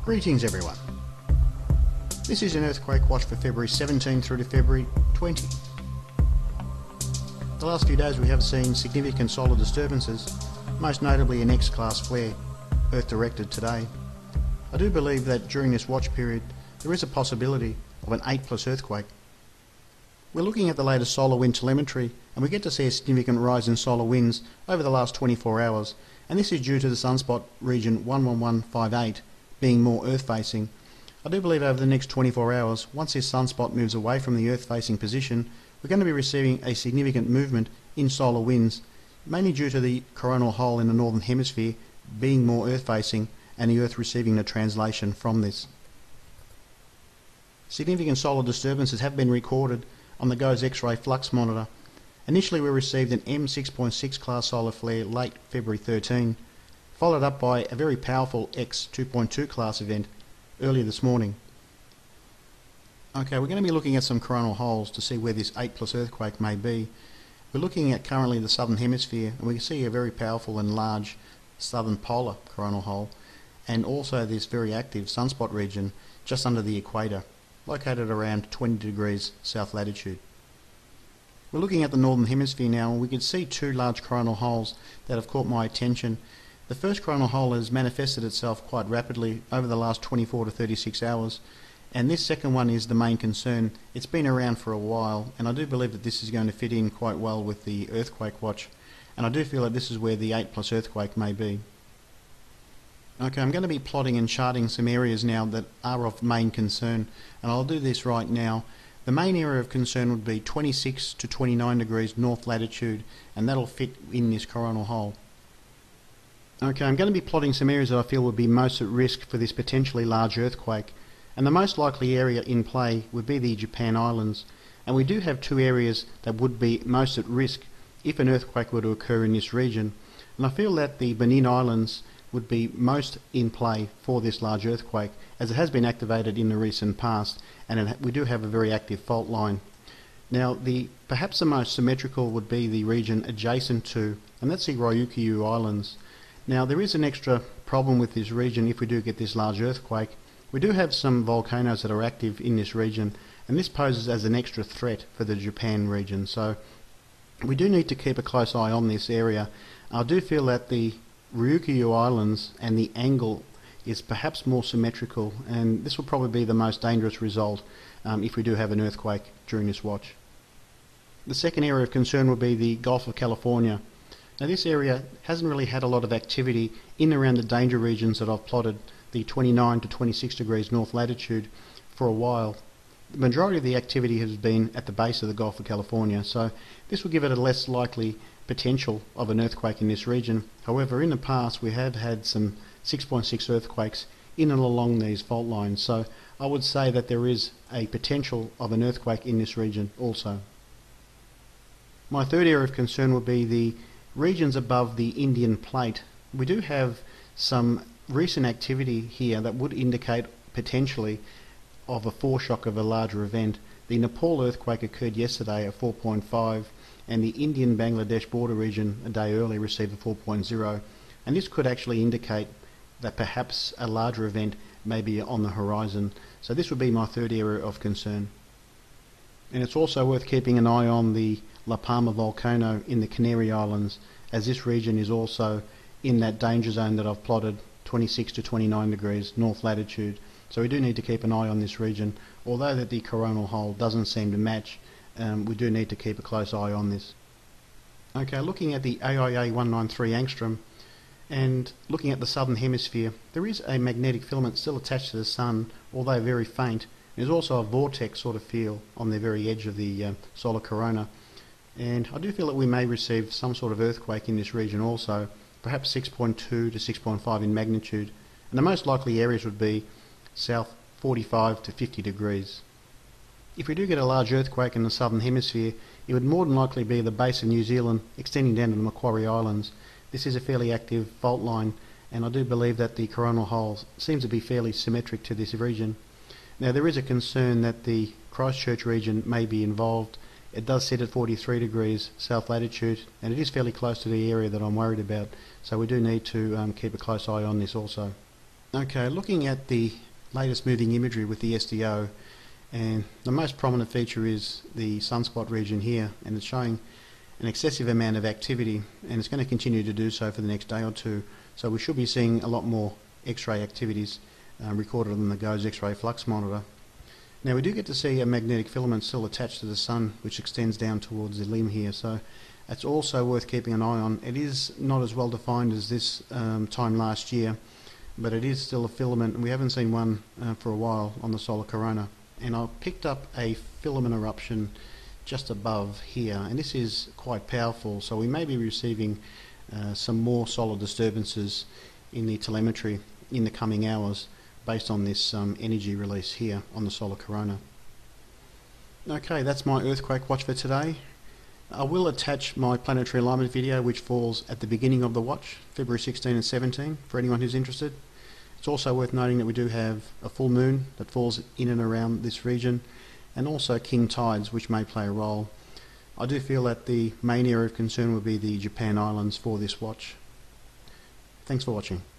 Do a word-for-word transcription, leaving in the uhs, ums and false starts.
Greetings everyone. This is an earthquake watch for February seventeenth through to February twentieth. The last few days we have seen significant solar disturbances, most notably an X-class flare, Earth directed today. I do believe that during this watch period there is a possibility of an eight plus earthquake. We're looking at the latest solar wind telemetry and we get to see a significant rise in solar winds over the last twenty-four hours, and this is due to the sunspot region one one one five eight being more earth facing. I do believe over the next twenty-four hours, once this sunspot moves away from the earth facing position, we're going to be receiving a significant movement in solar winds, mainly due to the coronal hole in the northern hemisphere being more earth facing and the earth receiving the translation from this. Significant solar disturbances have been recorded on the GOES X-ray flux monitor. Initially we received an M six point six class solar flare late February thirteenth, followed up by a very powerful X two point two class event earlier this morning. Okay, we're going to be looking at some coronal holes to see where this eight plus earthquake may be. We're looking at currently the southern hemisphere, and we can see a very powerful and large southern polar coronal hole, and also this very active sunspot region just under the equator, located around twenty degrees south latitude. We're looking at the northern hemisphere now, and we can see two large coronal holes that have caught my attention. The first coronal hole has manifested itself quite rapidly over the last twenty-four to thirty-six hours, and this second one is the main concern. It's been around for a while, and I do believe that this is going to fit in quite well with the earthquake watch, and I do feel that this is where the eight plus earthquake may be. Okay, I'm going to be plotting and charting some areas now that are of main concern, and I'll do this right now. The main area of concern would be twenty-six to twenty-nine degrees north latitude, and that'll fit in this coronal hole. Okay, I'm going to be plotting some areas that I feel would be most at risk for this potentially large earthquake, and the most likely area in play would be the Japan Islands, and we do have two areas that would be most at risk if an earthquake were to occur in this region, and I feel that the Benin Islands would be most in play for this large earthquake, as it has been activated in the recent past, and it, we do have a very active fault line. Now, the perhaps the most symmetrical would be the region adjacent to, and that's the Ryukyu Islands. Now, there is an extra problem with this region if we do get this large earthquake. We do have some volcanoes that are active in this region, and this poses as an extra threat for the Japan region, so we do need to keep a close eye on this area. I do feel that the Ryukyu Islands and the angle is perhaps more symmetrical, and this will probably be the most dangerous result um, if we do have an earthquake during this watch. The second area of concern will be the Gulf of California. Now, this area hasn't really had a lot of activity in and around the danger regions that I've plotted, the twenty-nine to twenty-six degrees north latitude, for a while. The majority of the activity has been at the base of the Gulf of California, so this will give it a less likely potential of an earthquake in this region. However, in the past we have had some six point six earthquakes in and along these fault lines, so I would say that there is a potential of an earthquake in this region also. My third area of concern would be the regions above the Indian plate. We do have some recent activity here that would indicate potentially of a foreshock of a larger event. The Nepal earthquake occurred yesterday at four point five, and the Indian-Bangladesh border region a day earlier received a four point zero, and this could actually indicate that perhaps a larger event may be on the horizon. So this would be my third area of concern. And it's also worth keeping an eye on the La Palma volcano in the Canary Islands, as this region is also in that danger zone that I've plotted, twenty-six to twenty-nine degrees north latitude. So we do need to keep an eye on this region. Although that the coronal hole doesn't seem to match, um, we do need to keep a close eye on this. Okay, looking at the A I A one ninety-three angstrom and looking at the southern hemisphere, there is a magnetic filament still attached to the sun, although very faint. There's also a vortex sort of feel on the very edge of the uh, solar corona, and I do feel that we may receive some sort of earthquake in this region also, perhaps six point two to six point five in magnitude, and the most likely areas would be south forty-five to fifty degrees. If we do get a large earthquake in the southern hemisphere, it would more than likely be the base of New Zealand extending down to the Macquarie Islands. This is a fairly active fault line, and I do believe that the coronal hole seems to be fairly symmetric to this region. Now, there is a concern that the Christchurch region may be involved. It does sit at forty-three degrees south latitude, and it is fairly close to the area that I'm worried about, so we do need to um, keep a close eye on this also. Okay, looking at the latest moving imagery with the S D O, and the most prominent feature is the sunspot region here, and it's showing an excessive amount of activity, and it's going to continue to do so for the next day or two. So we should be seeing a lot more X-ray activities uh, recorded on the GOES X-ray flux monitor. Now we do get to see a magnetic filament still attached to the sun, which extends down towards the limb here, so that's also worth keeping an eye on. It is not as well defined as this um, time last year, but it is still a filament, and we haven't seen one uh, for a while on the solar corona. And I picked up a filament eruption just above here, and this is quite powerful, so we may be receiving uh, some more solar disturbances in the telemetry in the coming hours based on this um, energy release here on the solar corona. Okay, that's my earthquake watch for today. I will attach my planetary alignment video, which falls at the beginning of the watch, February sixteen and seventeen, for anyone who's interested. It's also worth noting that we do have a full moon that falls in and around this region, and also king tides, which may play a role. I do feel that the main area of concern would be the Japan Islands for this watch. Thanks for watching.